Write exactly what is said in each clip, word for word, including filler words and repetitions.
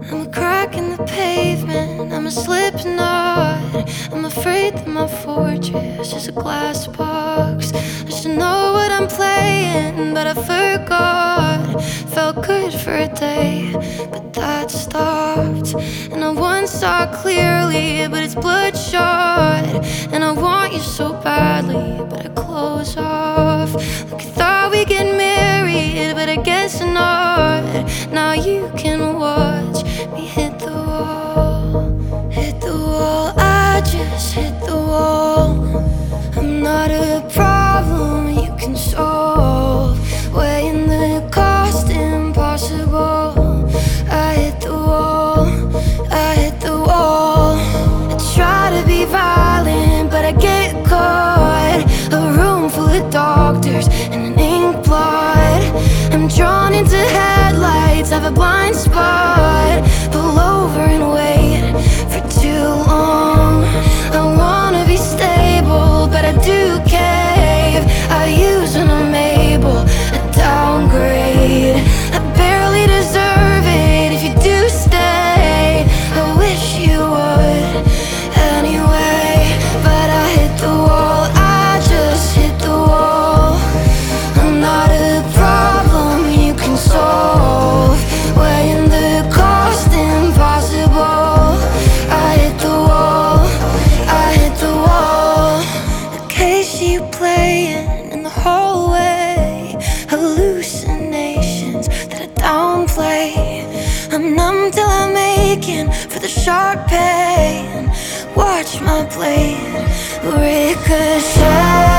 I'm a crack in the pavement, I'm a slipknot. I'm afraid that my fortress is a glass box. I should know what I'm playing, but I forgot. Felt good for a day, but that stopped. And I once saw clearly, but it's bloodshot. And I want you so badly, but I close off. Like I thought we'd get married, but I guess not. Now you can watch me hit the wall. Hit the wall, I just hit the wall. I'm not a problem you can solve. Weighing the cost impossible. I hit the wall, I hit the wall. I try to be violent, but I get caught. A room full of doctors and an ink blot. I'm drawn into headlights, have a blind spot. Pull over and wait for too long. I wanna be stable, but I do cave. I use when I'm able, I downgrade. I barely deserve it if you do stay. I wish you would anyway, but I hit the wall, I just hit the wall. I'm not a problem you can solve. Weighing the cost impossible. I hit the wall, I hit the wall. The case you playing in the hallway. Hallucinations that I downplay. I'm numb till I'm aching for the sharp pain. Watch my blade ricochet.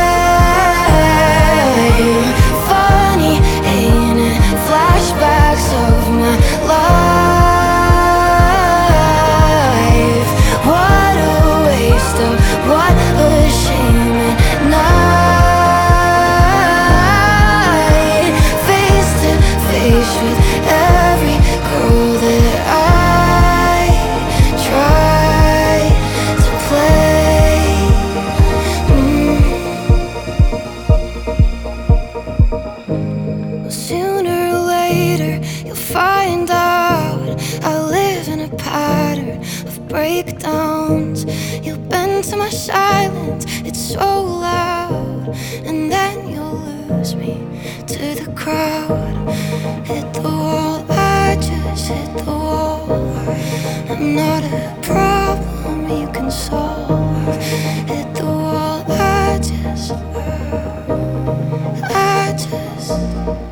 Funny, ain't it? Flashbacks of my life. What a waste of, what a shame at night. Face to face with every girl that I try to play. Mm. Sooner or later you'll find out I live in a pattern of breakdowns. You'll bend to my silence, it's so loud. And then you'll lose me to the crowd. Hit the wall, I just hit the wall. I'm not a problem you can solve. Hit the wall, I just I just